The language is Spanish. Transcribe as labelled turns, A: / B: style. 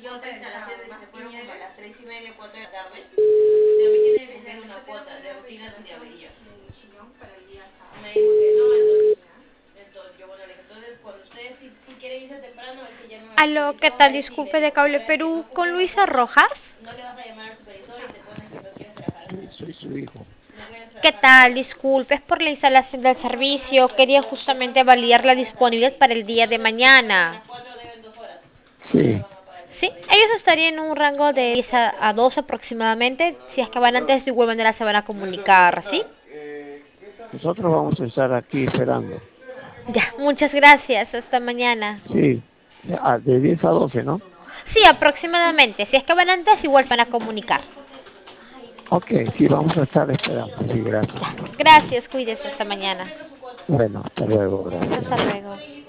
A: otras instalaciones que se fueron como a las 3:30, 4 de la tarde. De mí tiene que ser una cuota de rutinas antiaverías. Me dijo que no, entonces yo bueno, le dije, entonces cuando ustedes si quieren irse temprano, él se llama al
B: Aló, ¿qué
A: supervisor,
B: tal?
A: ahí sí le
B: Disculpe de
A: digo,
B: Cable
A: ahora si
B: Perú
A: no
B: con
A: cumplen los
B: Luisa
A: horarios,
B: Rojas.
A: no le vas a llamar al supervisor y te pones que no quieres trabajar.
C: Sí, soy su hijo.
A: No quieres
B: ¿Qué
A: trabajar
B: tal?
A: ahora.
B: Disculpe, es por la instalación del
A: ¿Cómo vas a llamar al
B: servicio. Quería
A: supervisor? Te van
B: justamente
A: a
B: validar la
A: pagar esa
B: disponibilidad
A: ley.
B: para el día de
A: Entonces, si fueron a
B: mañana.
A: las 4 deben 2 horas. No le
C: Sí.
A: van a pagar ese
B: Sí,
A: dinero
B: ellos
A: directo.
B: estarían en un rango de 10 a 12 aproximadamente. Si es que van antes, de igual manera se van a comunicar, ¿sí?
C: Nosotros vamos a estar aquí esperando.
B: Ya, muchas gracias. Hasta mañana.
C: Sí. De 10 a 12, ¿no?
B: Sí, aproximadamente. Si es que van antes, igual se van a comunicar.
C: Ok, sí, vamos a estar esperando. Sí, gracias.
B: Gracias, cuídese. Hasta mañana.
C: Bueno, hasta luego, gracias.
B: Hasta luego.